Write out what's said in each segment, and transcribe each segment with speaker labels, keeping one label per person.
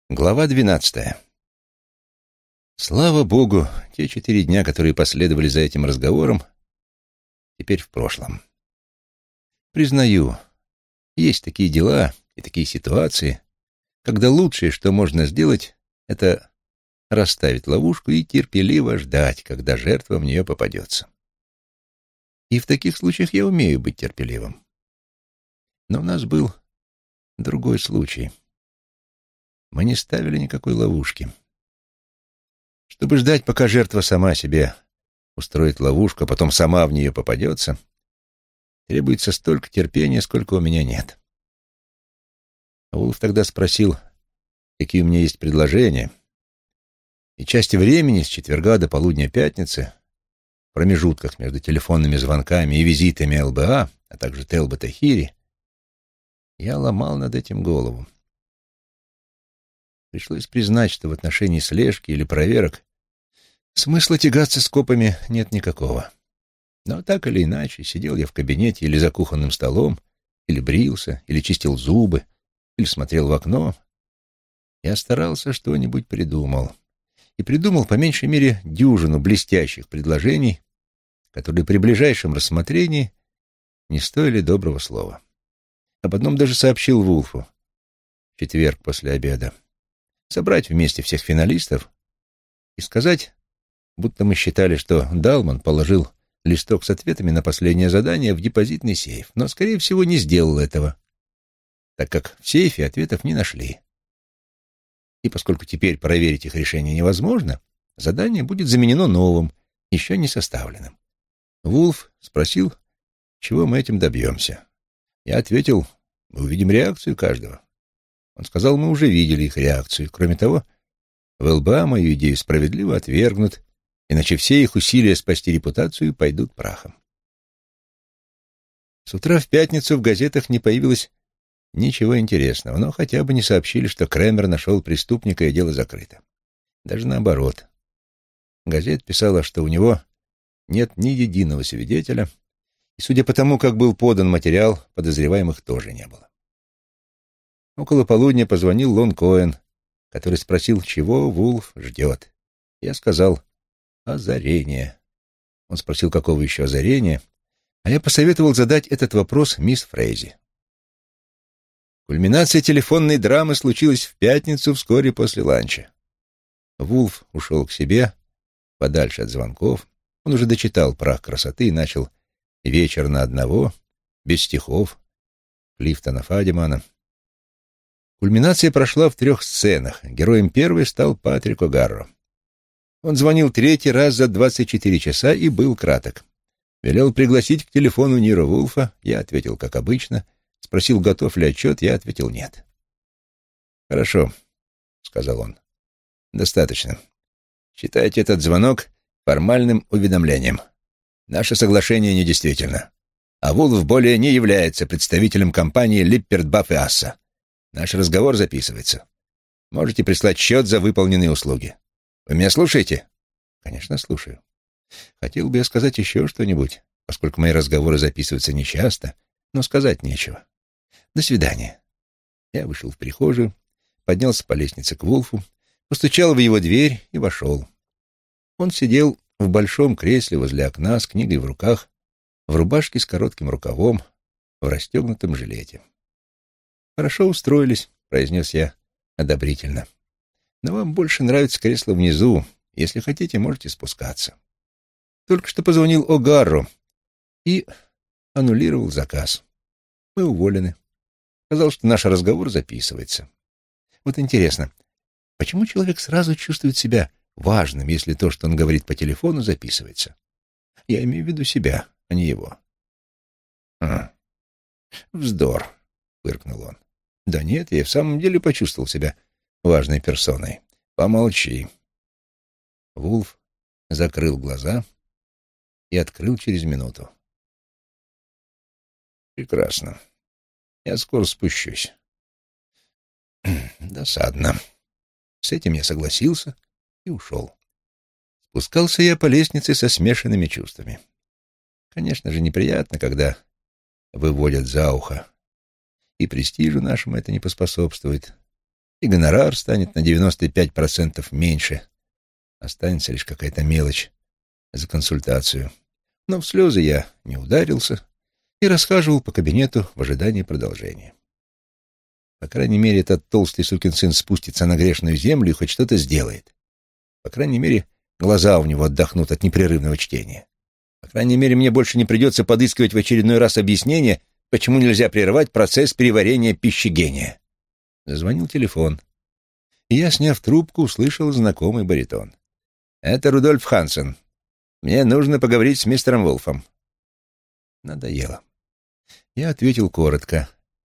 Speaker 1: Глава 12. Слава Богу, те 4 дня, которые последовали за этим разговором, теперь в прошлом. Признаю, есть такие дела и такие ситуации, когда лучшее, что можно сделать, это расставить ловушку и терпеливо ждать, когда жертва в нее попадется. И в таких случаях я умею быть терпеливым. Но у нас был другой случай. Мы не ставили никакой ловушки. Чтобы ждать, пока жертва сама себе устроит ловушку, а потом сама в нее попадется, требуется столько терпения, сколько у меня нет. Вулф тогда спросил, какие у меня есть предложения, и часть времени с четверга до полудня пятницы, в промежутках между телефонными звонками и визитами ЛБА, а также Телбота Хири, я ломал над этим голову. Пришлось признать, что в отношении слежки или проверок смысла тягаться с копами нет никакого. Но так или иначе, сидел я в кабинете или за кухонным столом, или брился, или чистил зубы, или смотрел в окно. Я старался что-нибудь придумал. И придумал по меньшей мере дюжину блестящих предложений, которые при ближайшем рассмотрении не стоили доброго слова. Об одном даже сообщил Вулфу в четверг после обеда. Собрать вместе всех финалистов и сказать, будто мы считали, что Далман положил листок с ответами на последнее задание в депозитный сейф, но, скорее всего, не сделал этого, так как в сейфе ответов не нашли. И поскольку теперь проверить их решение невозможно, задание будет заменено новым, еще не составленным. Вулф спросил, чего мы этим добьемся. Я ответил, мы увидим реакцию каждого. Он сказал, мы уже видели их реакцию. Кроме того, в ЛБА мою идею справедливо отвергнут, иначе все их усилия спасти репутацию пойдут прахом. С утра в пятницу в газетах не появилось ничего интересного, но хотя бы не сообщили, что Кремер нашел преступника и дело закрыто. Даже наоборот. Газета писала, что у него нет ни единого свидетеля, и, судя по тому, как был подан материал, подозреваемых тоже не было. Около полудня позвонил Лон Коэн, который спросил, чего Вулф ждет. Я сказал «озарение». Он спросил, какого еще озарения, а я посоветовал задать этот вопрос мисс Фрейзи. Кульминация телефонной драмы случилась в пятницу вскоре после ланча. Вулф ушел к себе, подальше от звонков. Он уже дочитал «Прах красоты» и начал «Вечер на одного», без стихов, Клифтона Фадимана. Кульминация прошла в 3 сценах. Героем первой стал Патрик О'Гарро. Он звонил 3-й раз за 24 часа и был краток. Велел пригласить к телефону Ниро Вулфа, я ответил, как обычно. Спросил, готов ли отчет, я ответил нет. «Хорошо», — сказал он. «Достаточно. Считайте этот звонок формальным уведомлением. Наше соглашение недействительно. А Вулф более не является представителем компании Липперт, Бафф и Асса. Наш разговор записывается. Можете прислать счет за выполненные услуги. Вы меня слушаете?» «Конечно, слушаю. Хотел бы я сказать еще что-нибудь, поскольку мои разговоры записываются нечасто, но сказать нечего. До свидания». Я вышел в прихожую, поднялся по лестнице к Вулфу, постучал в его дверь и вошел. Он сидел в большом кресле возле окна с книгой в руках, в рубашке с коротким рукавом, в расстегнутом жилете. «Хорошо устроились», — произнес я одобрительно. «Но вам больше нравится кресло внизу. Если хотите, можете спускаться». Только что позвонил О'Гарро и аннулировал заказ. Мы уволены. Сказал, что наш разговор записывается. Вот интересно, почему человек сразу чувствует себя важным, если то, что он говорит по телефону, записывается? Я имею в виду себя, а не его. «Вздор», — фыркнул он. «Да нет, я и в самом деле почувствовал себя важной персоной. Помолчи». Вулф закрыл глаза и открыл через минуту. «Прекрасно. Я скоро спущусь». Досадно. С этим я согласился и ушел. Спускался я по лестнице со смешанными чувствами. Конечно же, неприятно, когда выводят за ухо. И престижу нашему это не поспособствует. и гонорар станет на 95% меньше. Останется лишь какая-то мелочь за консультацию. Но в слезы я не ударился и расхаживал по кабинету в ожидании продолжения. По крайней мере, этот толстый сукин сын спустится на грешную землю и хоть что-то сделает. По крайней мере, глаза у него отдохнут от непрерывного чтения. По крайней мере, мне больше не придется подыскивать в очередной раз объяснение, почему нельзя прерывать процесс переварения пищи гения. Зазвонил телефон, и я, сняв трубку, услышал знакомый баритон. «Это Рудольф Хансен. Мне нужно поговорить с мистером Вулфом». Надоело. Я ответил коротко.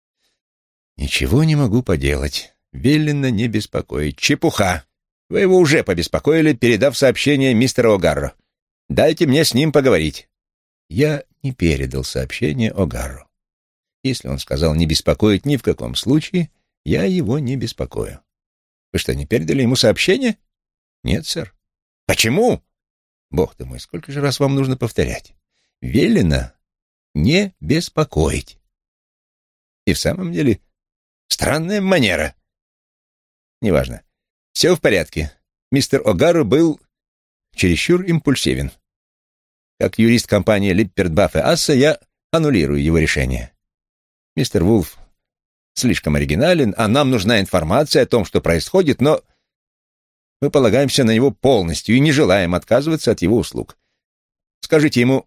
Speaker 1: «Ничего не могу поделать. Велено не беспокоить. Чепуха! Вы его уже побеспокоили, передав сообщение мистеру О'Гарро. Дайте мне с ним поговорить». Я не передал сообщение О'Гарро. Если он сказал не беспокоить ни в каком случае, я его не беспокою. Вы что, не передали ему сообщение? Нет, сэр. Почему? Бог ты мой, сколько же раз вам нужно повторять? Велено не беспокоить. И в самом деле странная манера. Неважно. Все в порядке. Мистер О'Гарро был чересчур импульсивен. Как юрист компании Липперт, Бафф и Асса я аннулирую его решение. Мистер Вулф слишком оригинален, а нам нужна информация о том, что происходит, но мы полагаемся на него полностью и не желаем отказываться от его услуг. Скажите ему...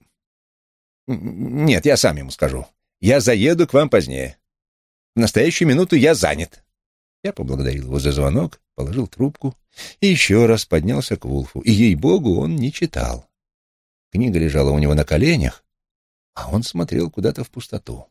Speaker 1: Нет, я сам ему скажу. Я заеду к вам позднее. В настоящую минуту я занят. Я поблагодарил его за звонок, положил трубку и еще раз поднялся к Вулфу. И, ей-богу, он не читал. Книга лежала у него на коленях, а он смотрел куда-то в пустоту.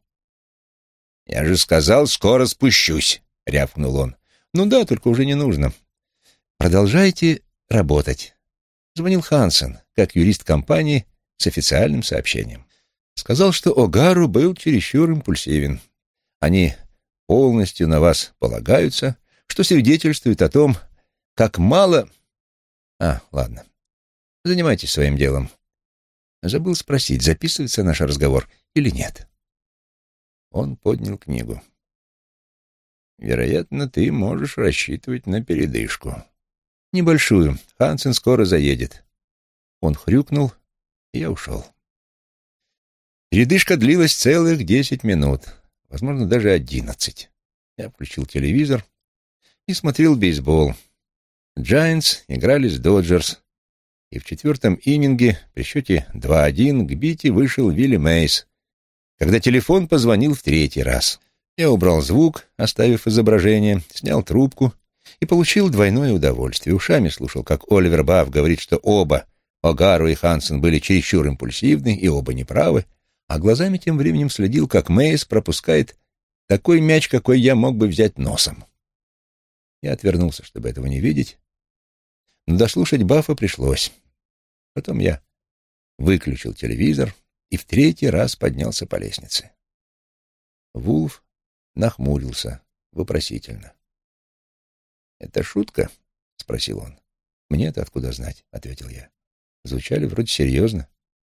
Speaker 1: «Я же сказал, скоро спущусь», — рявкнул он. «Ну да, только уже не нужно. Продолжайте работать». Звонил Хансен, как юрист компании, с официальным сообщением. Сказал, что О'Гарро был чересчур импульсивен. Они полностью на вас полагаются, что свидетельствует о том, как мало... Ладно. Занимайтесь своим делом. Забыл спросить, записывается наш разговор или нет. Он поднял книгу. «Вероятно, ты можешь рассчитывать на передышку». «Небольшую. Хансен скоро заедет». Он хрюкнул, и я ушел. Передышка длилась целых 10 минут, возможно, даже 11. Я включил телевизор и смотрел бейсбол. Giants играли с Доджерс, и в 4-м иннинге при счете 2-1 к бите вышел Вилли Мейс, когда телефон позвонил в 3-й раз. Я убрал звук, оставив изображение, снял трубку и получил двойное удовольствие. Ушами слушал, как Оливер Бафф говорит, что оба, О'Гарро и Хансен, были чересчур импульсивны и оба неправы, а глазами тем временем следил, как Мейс пропускает такой мяч, какой я мог бы взять носом. Я отвернулся, чтобы этого не видеть, но дослушать Баффа пришлось. Потом я выключил телевизор и в 3-й раз поднялся по лестнице. Вулф нахмурился вопросительно. «Это шутка?» — спросил он. «Мне-то откуда знать?» — ответил я. Звучали вроде серьезно.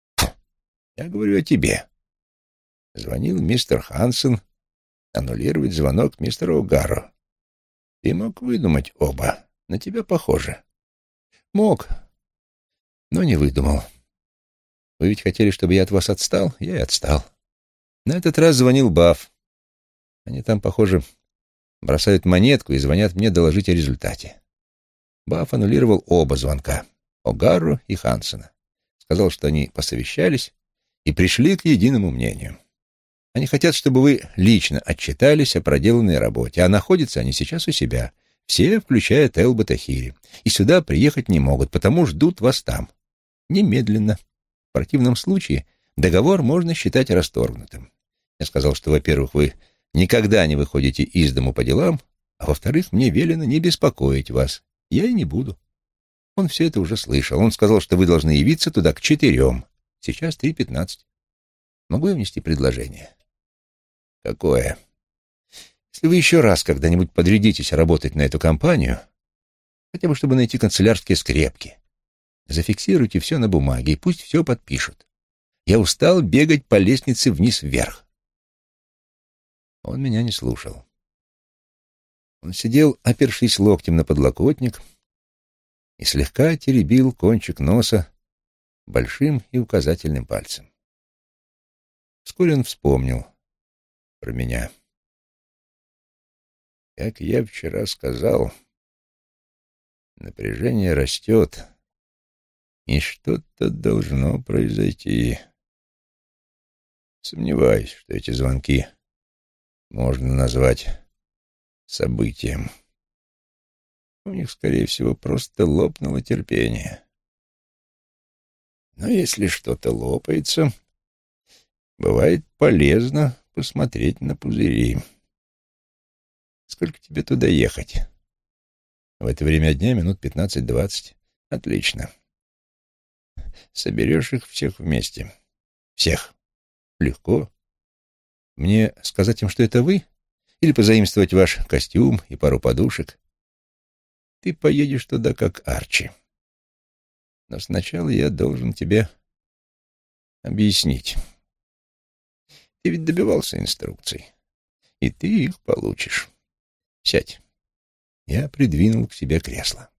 Speaker 1: «Я говорю о тебе. Звонил мистер Хансен аннулировать звонок мистеру О'Гарро. Ты мог выдумать оба. На тебя похоже». «Мог, но не выдумал. Вы ведь хотели, чтобы я от вас отстал? Я и отстал. На этот раз звонил Бафф. Они там, похоже, бросают монетку и звонят мне доложить о результате. Бафф аннулировал оба звонка, О'Гарро и Хансена. Сказал, что они посовещались и пришли к единому мнению. Они хотят, чтобы вы лично отчитались о проделанной работе, а находятся они сейчас у себя, все, включая Телбота Хири, и сюда приехать не могут, потому ждут вас там. Немедленно. В противном случае договор можно считать расторгнутым. Я сказал, что, во-первых, вы никогда не выходите из дому по делам, а во-вторых, мне велено не беспокоить вас. Я и не буду. Он все это уже слышал. Он сказал, что вы должны явиться туда к 4. Сейчас 3:15. Могу я внести предложение? Какое? Если вы еще раз когда-нибудь подрядитесь работать на эту компанию, хотя бы чтобы найти канцелярские скрепки, зафиксируйте все на бумаге и пусть все подпишут. Я устал бегать по лестнице вниз-вверх. Он меня не слушал. Он сидел, опершись локтем на подлокотник, и слегка теребил кончик носа большим и указательным пальцем. Вскоре он вспомнил про меня. Как я вчера сказал, напряжение растет, и что-то должно произойти. Сомневаюсь, что эти звонки можно назвать событием. У них, скорее всего, просто лопнуло терпение. Но если что-то лопается, бывает полезно посмотреть на пузыри. Сколько тебе туда ехать? В это время дня минут 15-20. Отлично. Соберешь их всех вместе. Всех. Легко. Мне сказать им, что это вы? Или позаимствовать ваш костюм и пару подушек? Ты поедешь туда, как Арчи. Но сначала я должен тебе объяснить. Ты ведь добивался инструкций, и ты их получишь. Сядь. Я придвинул к себе кресло.